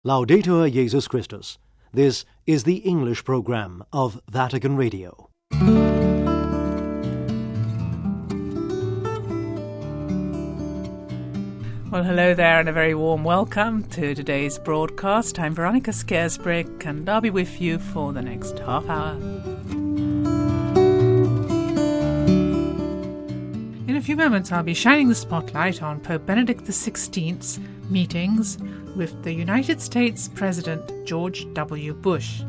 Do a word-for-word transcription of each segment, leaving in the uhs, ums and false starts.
Laudetur Jesus Christus. This is the English program of Vatican Radio. Well, hello there and a very warm welcome to today's broadcast. I'm Veronica Scaresbrick and I'll be with you for the next half hour. In a few moments I'll be shining the spotlight on Pope Benedict the sixteenth's meetings with the United States President George W. Bush,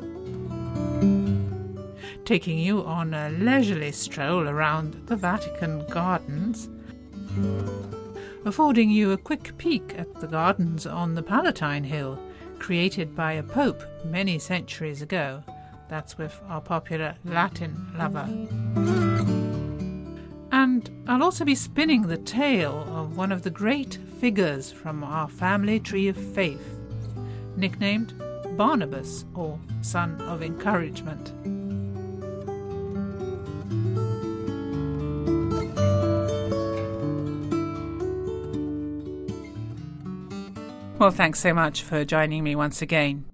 taking you on a leisurely stroll around the Vatican Gardens, affording you a quick peek at the gardens on the Palatine Hill, created by a pope many centuries ago. That's with our popular Latin lover. And I'll also be spinning the tale of one of the great figures from our family tree of faith, nicknamed Barnabas, or Son of Encouragement. Well, thanks so much for joining me once again.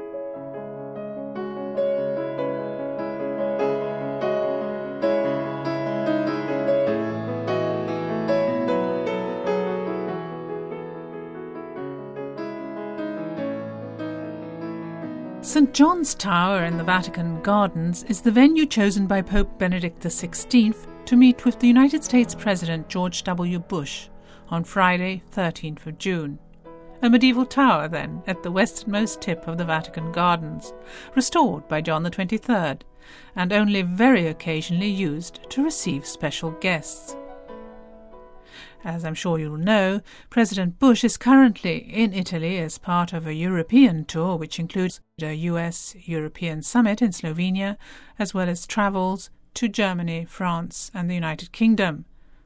Saint John's Tower in the Vatican Gardens is the venue chosen by Pope Benedict the sixteenth to meet with the United States President George W. Bush on Friday, thirteenth of June. A medieval tower, then, at the westernmost tip of the Vatican Gardens, restored by John the twenty-third, and only very occasionally used to receive special guests. As I'm sure you'll know, President Bush is currently in Italy as part of a European tour which includes a U S-European summit in Slovenia, as well as travels to Germany, France and the United Kingdom.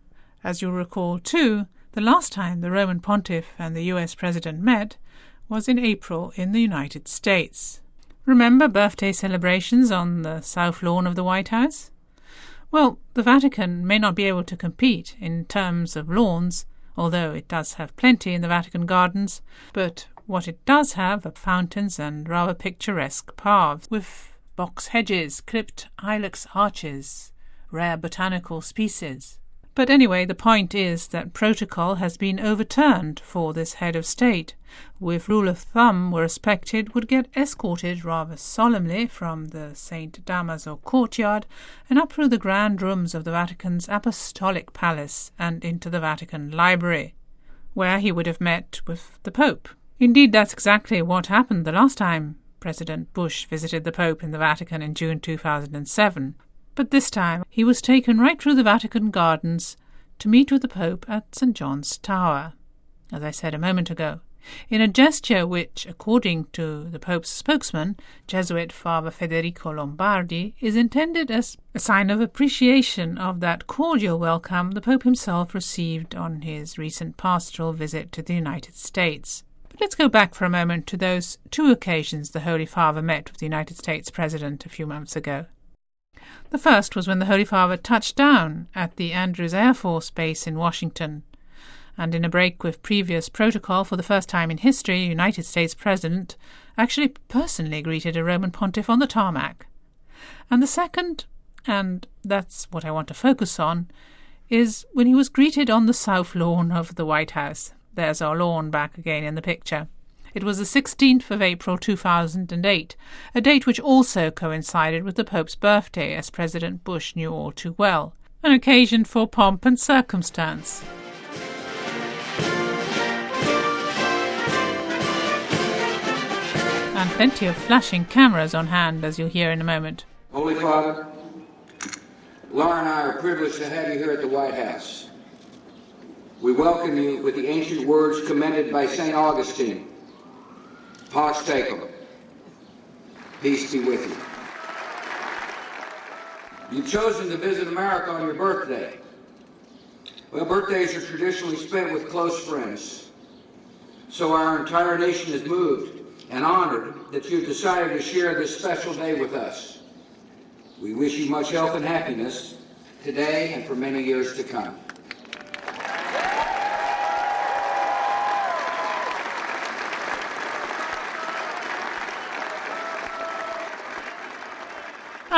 As you'll recall too, the last time the Roman Pontiff and the U S President met was in April in the United States. Remember birthday celebrations on the South Lawn of the White House? Well, the Vatican may not be able to compete in terms of lawns, although it does have plenty in the Vatican Gardens, but what it does have are fountains and rather picturesque paths with box hedges, clipped ilex arches, rare botanical species. But anyway, the point is that protocol has been overturned for this head of state, with rule of thumb where respected would get escorted rather solemnly from the Saint Damaso courtyard and up through the grand rooms of the Vatican's Apostolic Palace and into the Vatican Library, where he would have met with the Pope. Indeed, that's exactly what happened the last time President Bush visited the Pope in the Vatican in June two thousand seven. But this time he was taken right through the Vatican Gardens to meet with the Pope at Saint John's Tower, as I said a moment ago, in a gesture which, according to the Pope's spokesman, Jesuit Father Federico Lombardi, is intended as a sign of appreciation of that cordial welcome the Pope himself received on his recent pastoral visit to the United States. But let's go back for a moment to those two occasions the Holy Father met with the United States President a few months ago. The first was when the Holy Father touched down at the Andrews Air Force Base in Washington, and in a break with previous protocol, for the first time in history, United States President actually personally greeted a Roman pontiff on the tarmac. And the second, and that's what I want to focus on, is when he was greeted on the South Lawn of the White House. There's our lawn back again in the picture. It was the sixteenth of April two thousand eight, a date which also coincided with the Pope's birthday, as President Bush knew all too well, an occasion for pomp and circumstance. And plenty of flashing cameras on hand, as you'll hear in a moment. Holy Father, Laura and I are privileged to have you here at the White House. We welcome you with the ancient words commended by Saint Augustine. Pax tecum. Peace be with you. You've chosen to visit America on your birthday. Well, birthdays are traditionally spent with close friends. So our entire nation is moved and honored that you've decided to share this special day with us. We wish you much health and happiness today and for many years to come.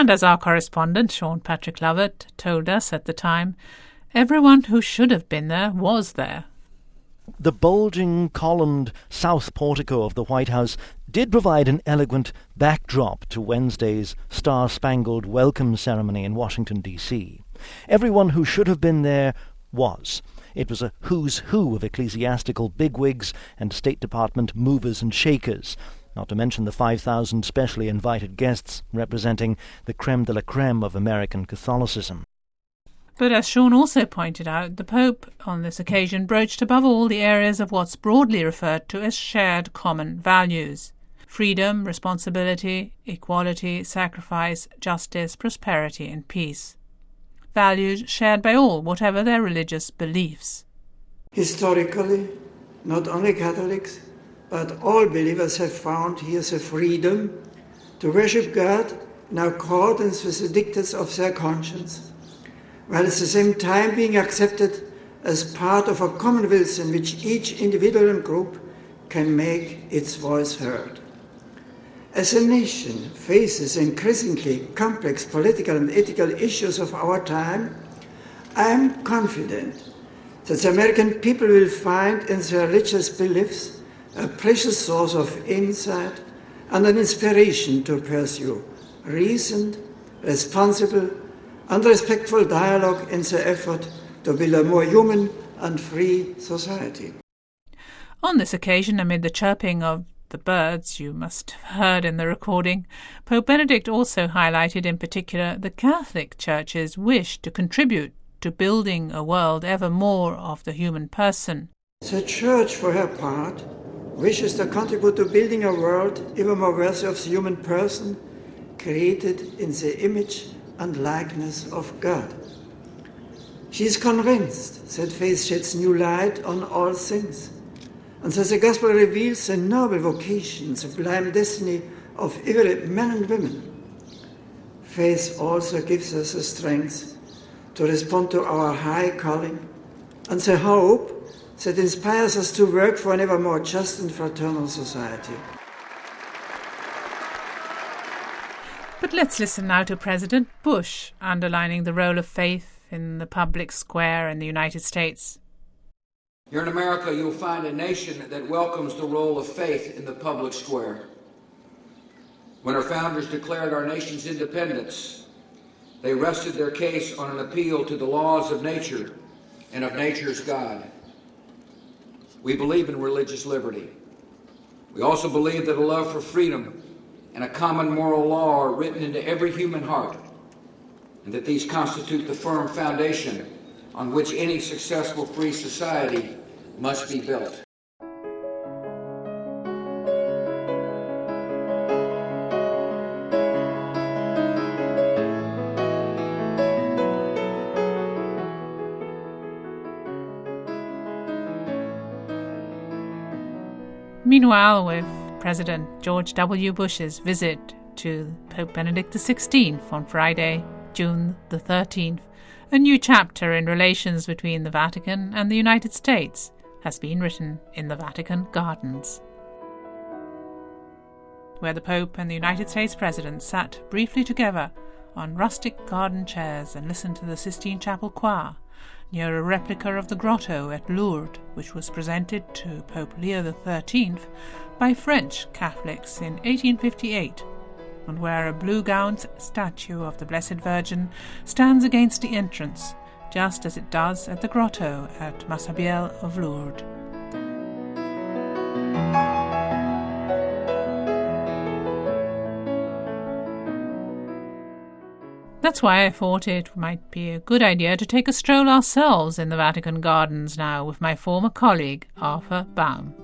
And as our correspondent, Sean Patrick Lovett, told us at the time, everyone who should have been there was there. The bulging, columned south portico of the White House did provide an eloquent backdrop to Wednesday's star-spangled welcome ceremony in Washington, D C Everyone who should have been there was. It was a who's who of ecclesiastical bigwigs and State Department movers and shakers, not to mention the five thousand specially invited guests representing the creme de la creme of American Catholicism. But as Sean also pointed out, the Pope on this occasion broached above all the areas of what's broadly referred to as shared common values: freedom, responsibility, equality, sacrifice, justice, prosperity and peace. Values shared by all, whatever their religious beliefs. Historically, not only Catholics, but all believers have found here the freedom to worship God in accordance with the dictates of their conscience, while at the same time being accepted as part of a commonwealth in which each individual and group can make its voice heard. As a nation faces increasingly complex political and ethical issues of our time, I am confident that the American people will find in their religious beliefs a precious source of insight and an inspiration to pursue reasoned, responsible, and respectful dialogue in the effort to build a more human and free society. On this occasion, amid the chirping of the birds you must have heard in the recording, Pope Benedict also highlighted in particular the Catholic Church's wish to contribute to building a world ever more of the human person. The Church, for her part, wishes to contribute to building a world ever more worthy of the human person, created in the image and likeness of God. She is convinced that faith sheds new light on all things, and that the gospel reveals the noble vocation, sublime destiny of every man and women. Faith also gives us the strength to respond to our high calling and the hope that inspires us to work for an ever more just and fraternal society. But let's listen now to President Bush, underlining the role of faith in the public square in the United States. Here in America, you'll find a nation that welcomes the role of faith in the public square. When our founders declared our nation's independence, they rested their case on an appeal to the laws of nature and of nature's God. We believe in religious liberty. We also believe that a love for freedom and a common moral law are written into every human heart, and that these constitute the firm foundation on which any successful free society must be built. Meanwhile, with President George W. Bush's visit to Pope Benedict the sixteenth on Friday, June the thirteenth, a new chapter in relations between the Vatican and the United States has been written in the Vatican Gardens, where the Pope and the United States President sat briefly together on rustic garden chairs and listened to the Sistine Chapel choir near a replica of the grotto at Lourdes, which was presented to Pope Leo the thirteenth by French Catholics in eighteen fifty-eight, and where a blue-gowned statue of the Blessed Virgin stands against the entrance, just as it does at the grotto at Massabielle of Lourdes. That's why I thought it might be a good idea to take a stroll ourselves in the Vatican Gardens now with my former colleague, Arthur Baum.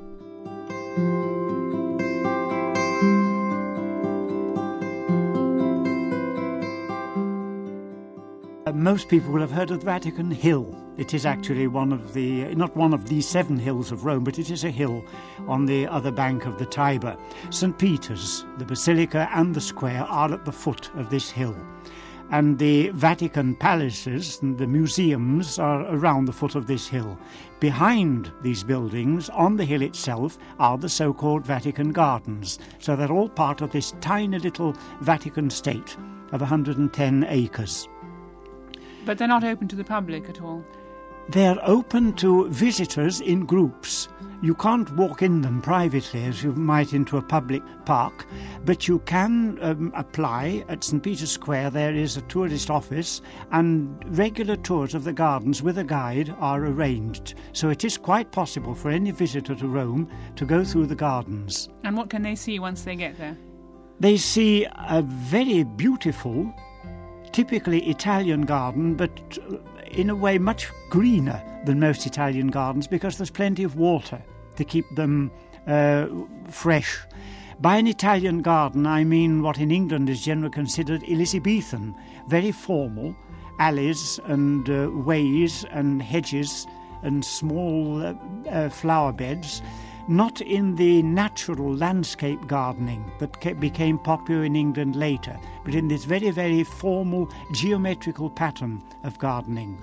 Most people will have heard of the Vatican Hill. It is actually one of the, not one of the seven hills of Rome, but it is a hill on the other bank of the Tiber. Saint Peter's, the Basilica and the square are at the foot of this hill. and the Vatican palaces and the museums are around the foot of this hill. Behind these buildings, on the hill itself, are the so-called Vatican Gardens. So they're all part of this tiny little Vatican state of one hundred ten acres. But they're not open to the public at all? They're open to visitors in groups. You can't walk in them privately as you might into a public park, but you can um, apply at St Peter's Square. There is a tourist office, and regular tours of the gardens with a guide are arranged. So it is quite possible for any visitor to Rome to go through the gardens. And what can they see once they get there? They see a very beautiful, typically Italian garden, but in a way much greener than most Italian gardens because there's plenty of water to keep them uh, fresh. By an Italian garden, I mean what in England is generally considered Elizabethan, very formal, alleys and uh, ways and hedges and small uh, uh, flower beds, not in the natural landscape gardening that became popular in England later, but in this very, very formal geometrical pattern of gardening.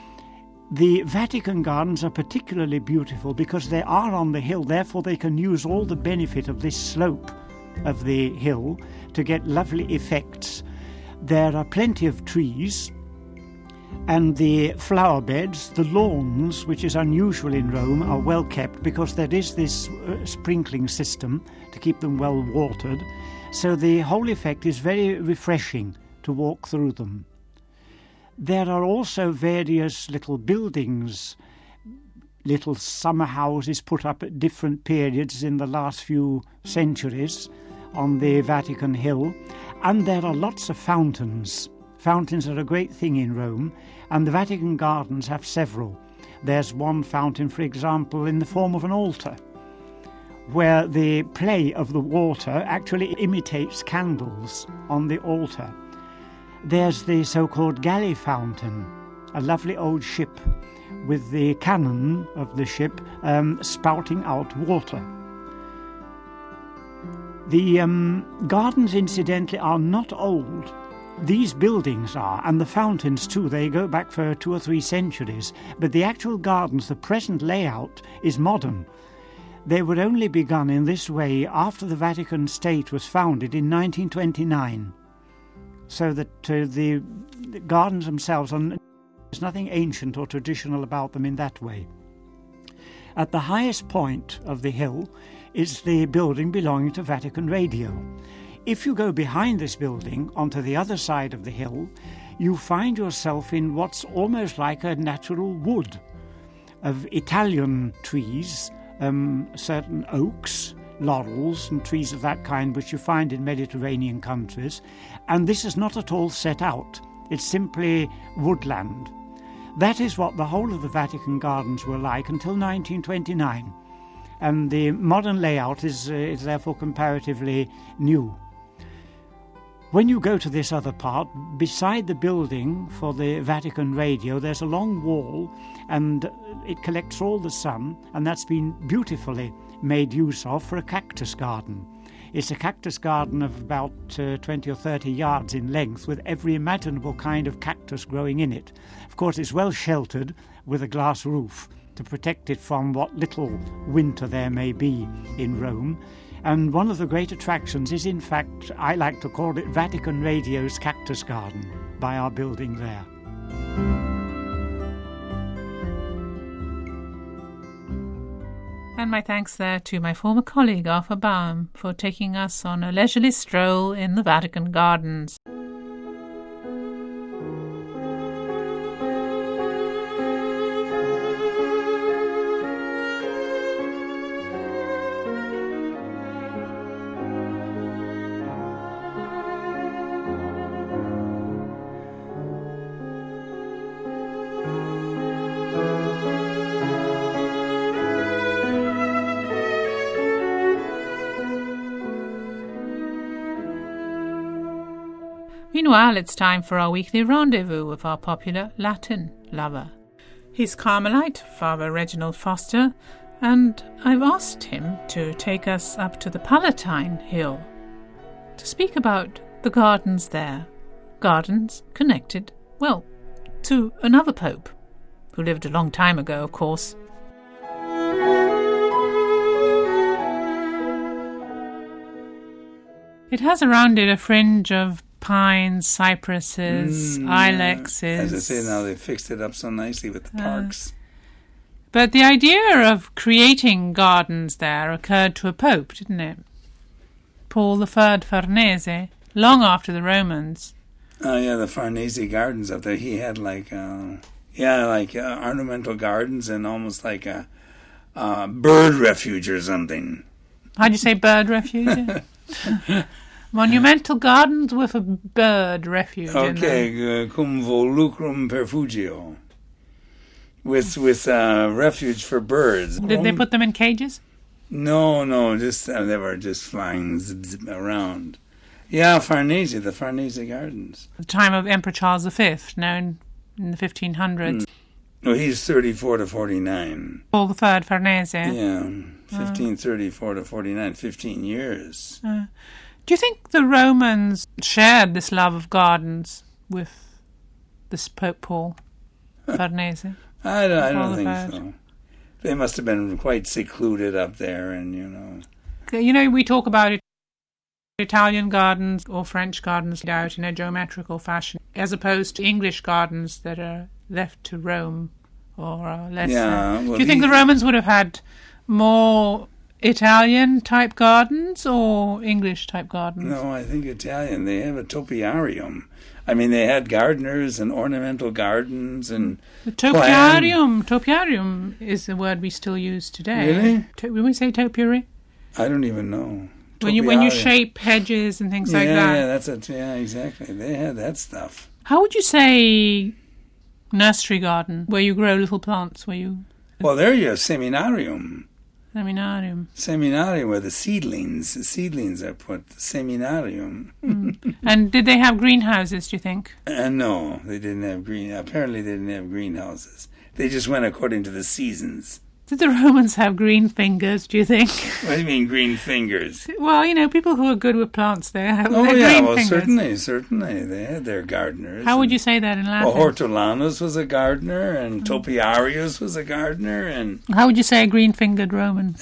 The Vatican Gardens are particularly beautiful because they are on the hill, therefore they can use all the benefit of this slope of the hill to get lovely effects. There are plenty of trees, and the flower beds, the lawns, which is unusual in Rome, are well kept because there is this uh, sprinkling system to keep them well watered. So the whole effect is very refreshing to walk through them. There are also various little buildings, little summer houses put up at different periods in the last few centuries on the Vatican Hill, and there are lots of fountains. Fountains are a great thing in Rome, and the Vatican Gardens have several. There's one fountain, for example, in the form of an altar, where the play of the water actually imitates candles on the altar. There's the so-called galley fountain, a lovely old ship with the cannon of the ship um, spouting out water. The um, gardens, incidentally, are not old. These buildings are, and the fountains too, they go back for two or three centuries, but the actual gardens, the present layout, is modern. They were only begun in this way after the Vatican State was founded in nineteen twenty-nine. So that uh, the, the gardens themselves, are, there's nothing ancient or traditional about them in that way. At the highest point of the hill is the building belonging to Vatican Radio. If you go behind this building onto the other side of the hill, you find yourself in what's almost like a natural wood of Italian trees, um, certain oaks, laurels and trees of that kind which you find in Mediterranean countries, and this is not at all set out. It's simply woodland. That is what the whole of the Vatican Gardens were like until nineteen twenty-nine, and the modern layout is, uh, is therefore comparatively new. When you go to this other part, beside the building for the Vatican Radio, there's a long wall, and it collects all the sun, and that's been beautifully made use of for a cactus garden. It's a cactus garden of about uh, twenty or thirty yards in length, with every imaginable kind of cactus growing in it. Of course, it's well sheltered with a glass roof to protect it from what little winter there may be in Rome. And one of the great attractions is, in fact, I like to call it Vatican Radio's Cactus Garden, by our building there. And my thanks there to my former colleague Arthur Baum for taking us on a leisurely stroll in the Vatican Gardens. Meanwhile, it's time for our weekly rendezvous with our popular Latin lover. He's Carmelite, Father Reginald Foster, and I've asked him to take us up to the Palatine Hill to speak about the gardens there. gardens connected, well, to another pope, who lived a long time ago, of course. It has around it a fringe of pines, cypresses, Mm, ilexes. As I say now, they fixed it up so nicely with the parks. But the idea of creating gardens there occurred to a pope, didn't it? Paul the Third Farnese, long after the Romans. Oh, yeah, the Farnese Gardens up there. He had like, uh, yeah, like uh, ornamental gardens and almost like a uh, bird refuge or something. How'd you say bird refuge? Monumental gardens with a bird refuge in them. Okay, uh, cum volucrum perfugio. With with uh, refuge for birds. Did they put them in cages? No, no, just uh, they were just flying zip, zip around. Yeah, Farnese, the Farnese Gardens. The time of Emperor Charles the Fifth, known in the fifteen hundreds. Mm. No, he's thirty-four to forty-nine. Paul the Third Farnese. Yeah, fifteen thirty-four to forty-nine, fifteen years. Uh, do you think the Romans shared this love of gardens with this Pope Paul Farnese? I don't, I Paul don't the think Third. so. They must have been quite secluded up there, and you know. You know, we talk about it. Italian gardens or French gardens out in a geometrical fashion, as opposed to English gardens that are left to Rome or are less. Yeah, uh, well, do you think he- the Romans would have had more Italian type gardens or English type gardens? No, I think Italian. They have a topiarium. I mean, they had gardeners and ornamental gardens and The topiarium. Topiarium is the word we still use today. Really? To, when we say topiary, I don't even know. when you when you Topiarium. shape hedges and things yeah, like that. yeah, that's it. Yeah, exactly. They had that stuff. How would you say nursery garden, where you grow little plants, where you Well, there you have seminarium. seminarium? Seminarium, where the seedlings, the seedlings are put. Seminarium. And did they have greenhouses, do you think? And no, they didn't have green. Apparently, they didn't have greenhouses. They just went according to the seasons. Did the Romans have green fingers, do you think? What do you mean, green fingers? Well, you know, people who are good with plants, they have Oh they're yeah, green well, fingers. certainly, certainly, they had their gardeners. How would and- you say that in Latin? Well, Hortulanus was a gardener, and Topiarius was a gardener, and How would you say a green-fingered Roman?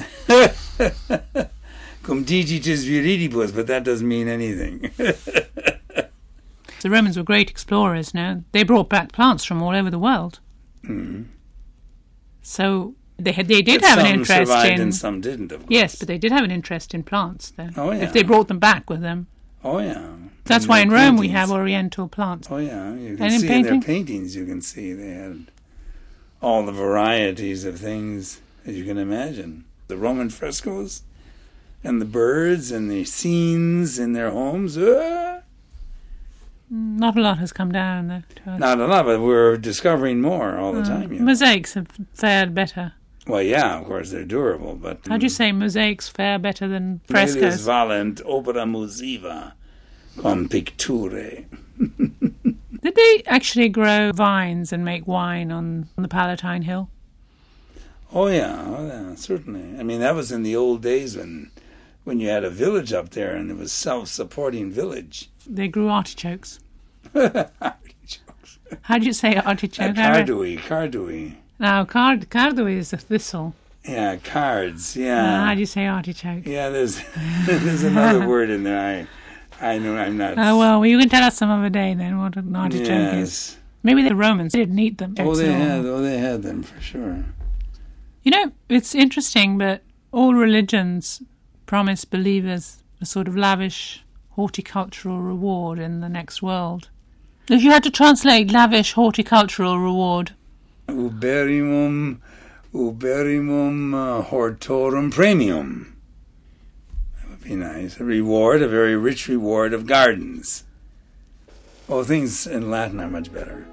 cum digitis viridibus, but that doesn't mean anything. The Romans were great explorers, no? They brought back plants from all over the world. Mm. So they had, they did But have an some interest survived in... and some didn't, of course. Yes, but they did have an interest in plants, though. Oh, yeah. If they brought them back with them. Oh, yeah. That's And why their in Rome we paintings. have oriental plants. Oh, yeah. You can And in see in their painting? paintings, you can see they had all the varieties of things that you can imagine. The Roman frescoes and the birds and the scenes in their homes. Uh, Not a lot has come down, though, to us. not a lot, but we're discovering more all the Uh, time. You know. Mosaics have fared better. Well, yeah, of course, they're durable, but... How do you say mosaics fare better than Frescos. frescoes? valent opera musiva con picture. Did they actually grow vines and make wine on, on the Palatine Hill? Oh, yeah, oh, yeah, certainly. I mean, that was in the old days when when you had a village up there and it was self-supporting village. They grew artichokes. Artichokes. How do you say Uh, artichoke? I re- Cardui, cardui. Now, card, cardui is a thistle. Yeah, cards, Uh, yeah. how do you say artichoke? Yeah, there's there's another word in there. I I know I'm not... Oh, well, well, you can tell us some other day then what an artichoke is. Yes. Maybe the Romans didn't eat them. Oh, they Or- had, oh, they had them, for sure. You know, it's interesting, but all religions promise believers a sort of lavish horticultural reward in the next world. If you had to translate lavish horticultural reward, Uberimum, uberimum uh, hortorum premium. That would be nice. A reward, a very rich reward of gardens. Oh, things in Latin are much better.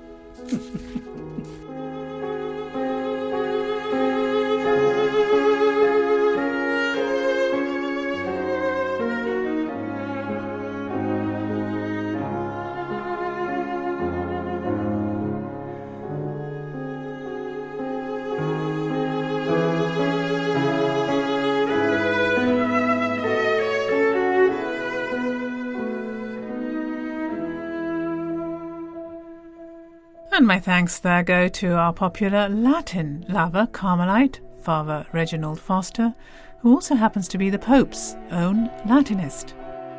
And my thanks there go to our popular Latin lover, Carmelite, Father Reginald Foster, who also happens to be the Pope's own Latinist.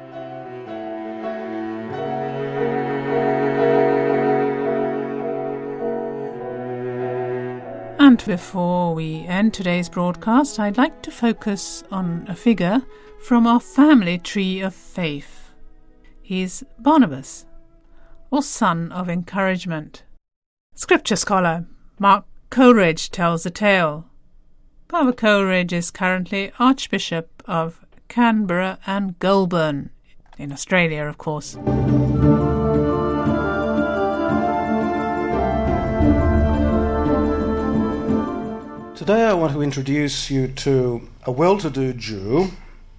And before we end today's broadcast, I'd like to focus on a figure from our family tree of faith. He's Barnabas, or son of encouragement. Scripture scholar Mark Coleridge tells the tale. Father Coleridge is currently Archbishop of Canberra and Goulburn, in Australia, of course. Today I want to introduce you to a well-to-do Jew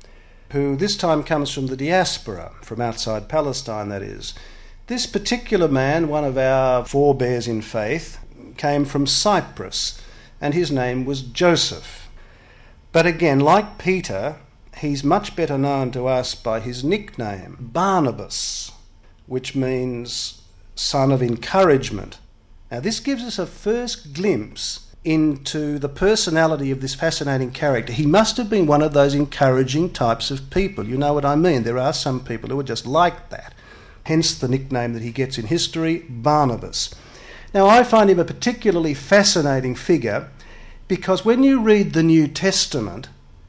who this time comes from the diaspora, from outside Palestine, that is. This particular man, one of our forebears in faith, came from Cyprus, and his name was Joseph. But again, like Peter, he's much better known to us by his nickname, Barnabas, which means son of encouragement. Now this gives us a first glimpse into the personality of this fascinating character. He must have been one of those encouraging types of people. You know what I mean? There are some people who are just like that. Hence the nickname that he gets in history, Barnabas. Now I find him a particularly fascinating figure because when you read the New Testament,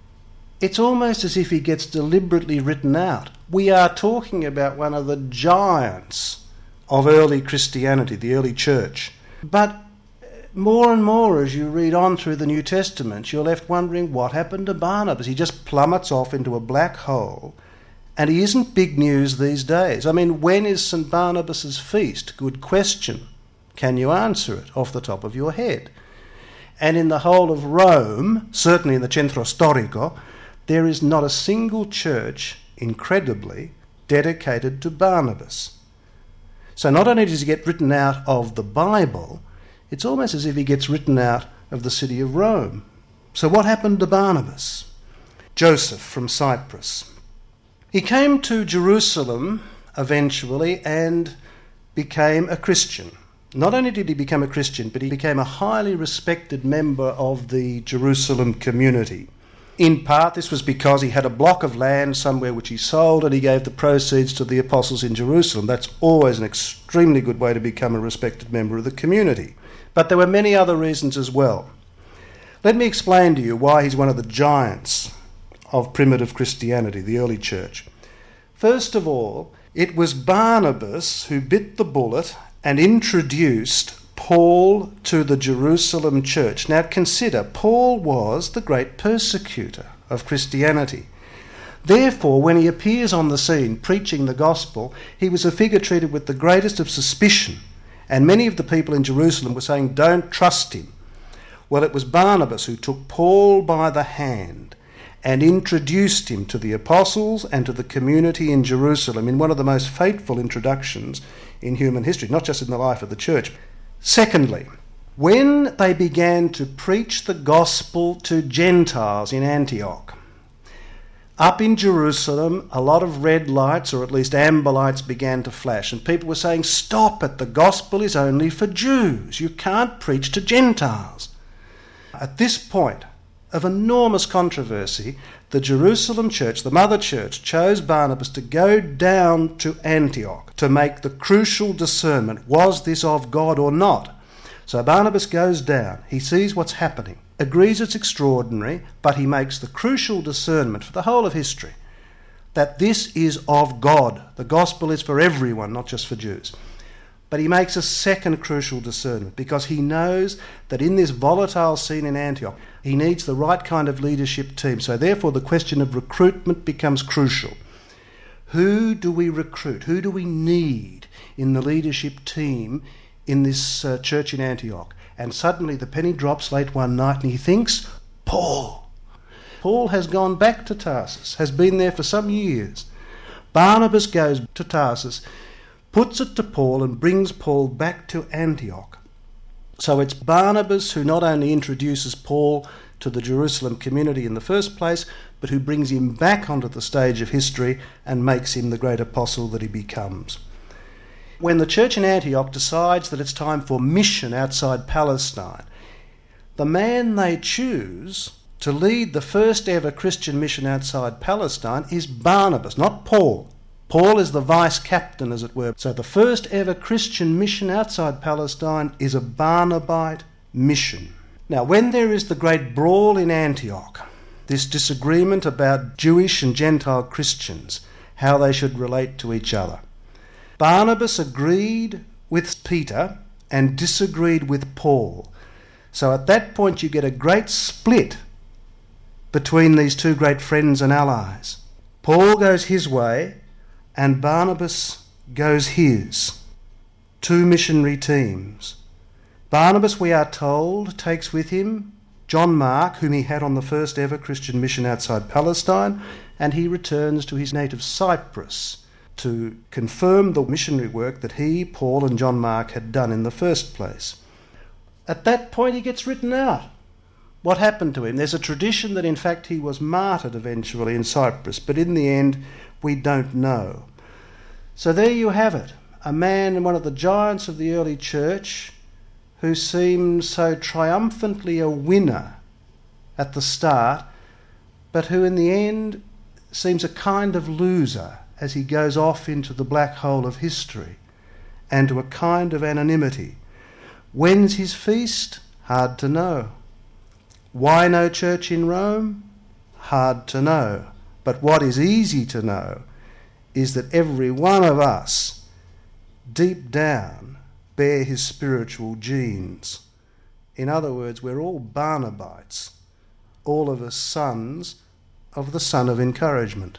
it's almost as if he gets deliberately written out. We are talking about one of the giants of early Christianity, the early church. But more and more as you read on through the New Testament, you're left wondering what happened to Barnabas. He just plummets off into a black hole, and he isn't big news these days. I mean, when is Saint Barnabas's feast? Good question. Can you answer it off the top of your head? And in the whole of Rome, certainly in the Centro Storico, there is not a single church, incredibly, dedicated to Barnabas. So not only does he get written out of the Bible, it's almost as if he gets written out of the city of Rome. So what happened to Barnabas? Joseph from Cyprus. He came to Jerusalem eventually and became a Christian. Not only did he become a Christian, but he became a highly respected member of the Jerusalem community. In part, this was because he had a block of land somewhere which he sold, and he gave the proceeds to the apostles in Jerusalem. That's always an extremely good way to become a respected member of the community. But there were many other reasons as well. Let me explain to you why he's one of the giants of primitive Christianity, the early church. First of all, it was Barnabas who bit the bullet and introduced Paul to the Jerusalem church. Now consider, Paul was the great persecutor of Christianity. Therefore, when he appears on the scene preaching the gospel, he was a figure treated with the greatest of suspicion. And many of the people in Jerusalem were saying, don't trust him. Well, it was Barnabas who took Paul by the hand and introduced him to the apostles and to the community in Jerusalem in one of the most fateful introductions in human history, not just in the life of the church. Secondly, when they began to preach the gospel to Gentiles in Antioch, up in Jerusalem, a lot of red lights, or at least amber lights, began to flash, and people were saying, stop it, the gospel is only for Jews. You can't preach to Gentiles. At this point of enormous controversy, the Jerusalem church, the mother church, chose Barnabas to go down to Antioch to make the crucial discernment, was this of God or not? So Barnabas goes down, he sees what's happening, agrees it's extraordinary, but he makes the crucial discernment for the whole of history that this is of God. The gospel is for everyone, not just for Jews. But he makes a second crucial discernment because he knows that in this volatile scene in Antioch, he needs the right kind of leadership team. So therefore the question of recruitment becomes crucial. Who do we recruit? Who do we need in the leadership team in this uh, church in Antioch? And suddenly the penny drops late one night and he thinks, Paul. Paul has gone back to Tarsus, has been there for some years. Barnabas goes to Tarsus, puts it to Paul and brings Paul back to Antioch. So it's Barnabas who not only introduces Paul to the Jerusalem community in the first place, but who brings him back onto the stage of history and makes him the great apostle that he becomes. when the church in Antioch decides that it's time for mission outside Palestine, the man they choose to lead the first ever Christian mission outside Palestine is Barnabas, not Paul. Paul is the vice captain, as it were. So the first ever Christian mission outside Palestine is a Barnabite mission. Now, when there is the great brawl in Antioch, this disagreement about Jewish and Gentile Christians, how they should relate to each other, Barnabas agreed with Peter and disagreed with Paul. So at that point you get a great split between these two great friends and allies. Paul goes his way and Barnabas goes his. Two missionary teams. Barnabas, we are told, takes with him John Mark, whom he had on the first ever Christian mission outside Palestine, and he returns to his native Cyprus to confirm the missionary work that he, Paul and John Mark had done in the first place. At that point he gets written out. What happened to him? There's a tradition that in fact he was martyred eventually in Cyprus, but in the end we don't know. So there you have it, a man, one of the giants of the early church, who seemed so triumphantly a winner at the start, but who in the end seems a kind of loser as he goes off into the black hole of history and to a kind of anonymity. When's his feast? Hard to know. Why no church in Rome? Hard to know. But what is easy to know is that every one of us, deep down, bear his spiritual genes. In other words, we're all Barnabites, all of us sons of the Son of Encouragement.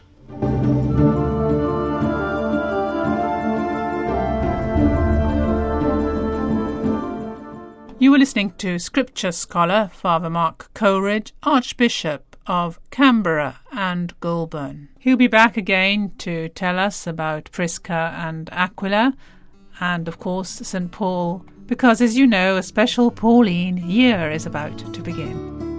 You were listening to Scripture scholar Father Mark Coleridge, Archbishop of Canberra and Goulburn. He'll be back again to tell us about Prisca and Aquila and, of course, Saint Paul, because, as you know, a special Pauline year is about to begin.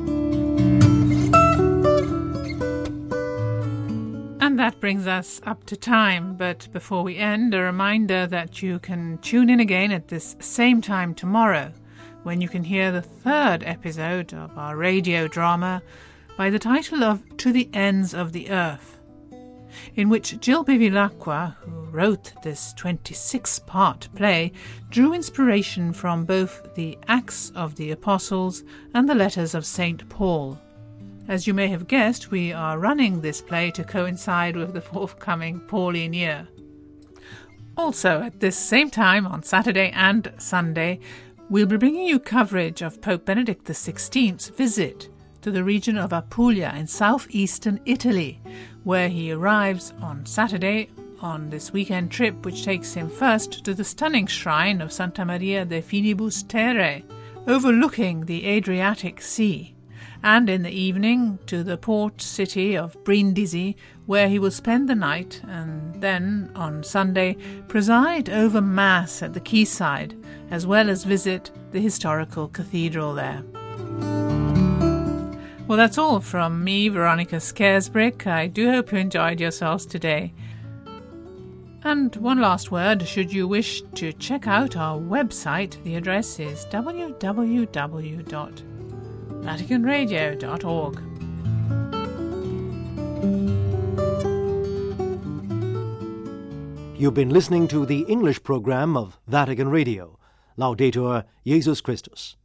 And that brings us up to time, but before we end, a reminder that you can tune in again at this same time tomorrow, when you can hear the third episode of our radio drama by the title of To the Ends of the Earth, in which Gil Bevilacqua, who wrote this twenty-six part play, drew inspiration from both the Acts of the Apostles and the letters of Saint Paul. As you may have guessed, we are running this play to coincide with the forthcoming Pauline year. Also, at this same time on Saturday and Sunday, we'll be bringing you coverage of Pope Benedict the sixteenth's visit to the region of Apulia in southeastern Italy, where he arrives on Saturday on this weekend trip, which takes him first to the stunning shrine of Santa Maria de Finibus Terrae, overlooking the Adriatic Sea, and in the evening to the port city of Brindisi, where he will spend the night and then, on Sunday, preside over Mass at the quayside, as well as visit the historical cathedral there. Well, that's all from me, Veronica Scaresbrick. I do hope you enjoyed yourselves today. And one last word, should you wish to check out our website, the address is w w w dot vatican radio dot org. You've been listening to the English program of Vatican Radio. Laudetur Jesus Christus.